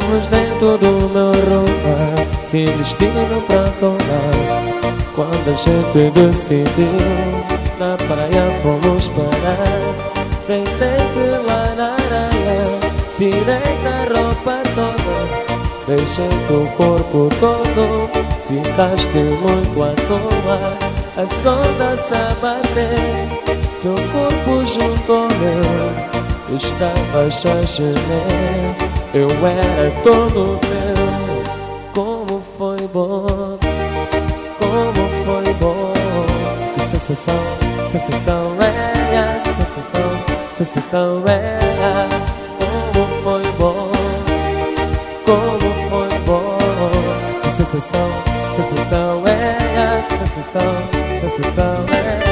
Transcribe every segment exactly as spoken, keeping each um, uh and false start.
Estamos dentro do meu roupa, sem destino pra tomar. Quando a gente decidiu, na praia fomos parar. Deitei-te lá na areia, tirei a roupa toda, deixei teu corpo todo, ficaste muito à toa. A sonda se abater, teu corpo junto ao meu, estavas a gemer, eu era todo teu. Como foi bom, como foi bom. Que sensação, sensação é, sensação, sensação é. Como foi bom, como foi bom. Que sensação, sensação é, sensação, sensação é.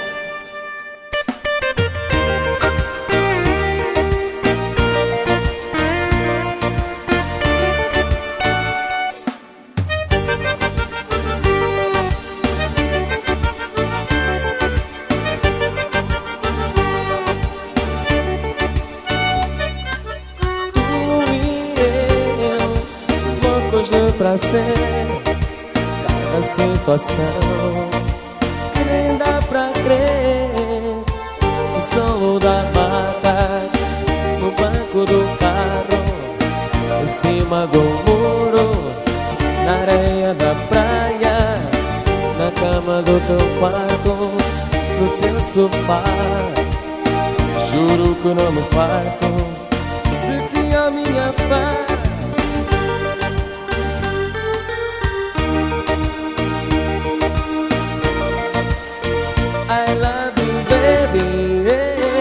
Pra ser cada situação que nem dá pra crer. O solo da maca, no banco do carro, em cima do muro, na areia da praia, na cama do teu quarto, no teu sofá. Juro que não me farto de ti, a minha paz. I love you, baby.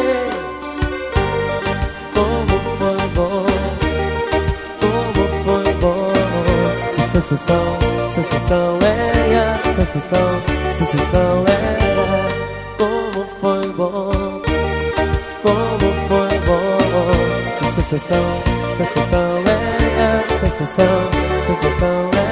Como foi bom, como foi bom. Que sensação, sensação é, a sensação, sensação é. Como foi bom, como foi bom. Que sensação, sensação é, a sensação, sensação é.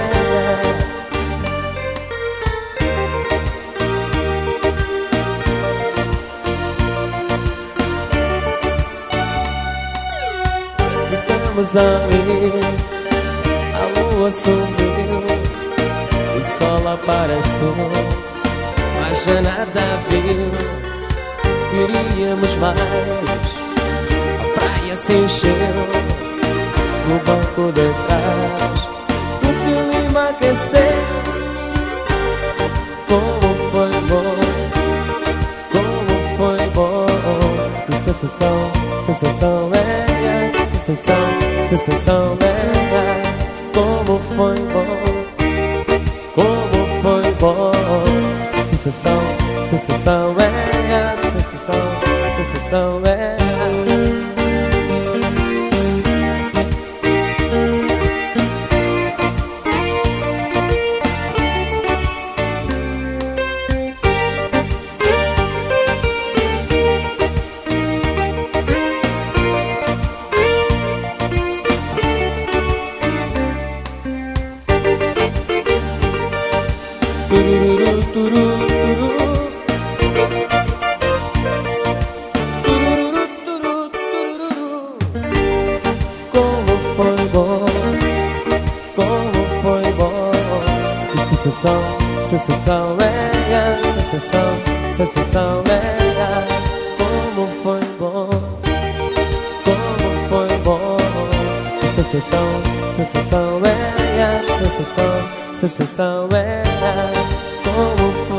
Ficamos ali, a lua sumiu, o sol apareceu, mas já nada viu. Queríamos mais, a praia se encheu, no banco de trás, o clima aqueceu. Como foi bom, como foi bom. Que sensação, sensação é. Sensação, sensação é. Como foi bom, como foi bom. Sensação, sensação é. Sensação, sensação é. Tururu, tururu, tururu, tururu, tururu. Como foi bom, como foi bom. Que sensação, sensação é, sensação, sensação é. Como foi bom, como foi bom. Que sensação, sensação é, sensação, sensação é. Como foi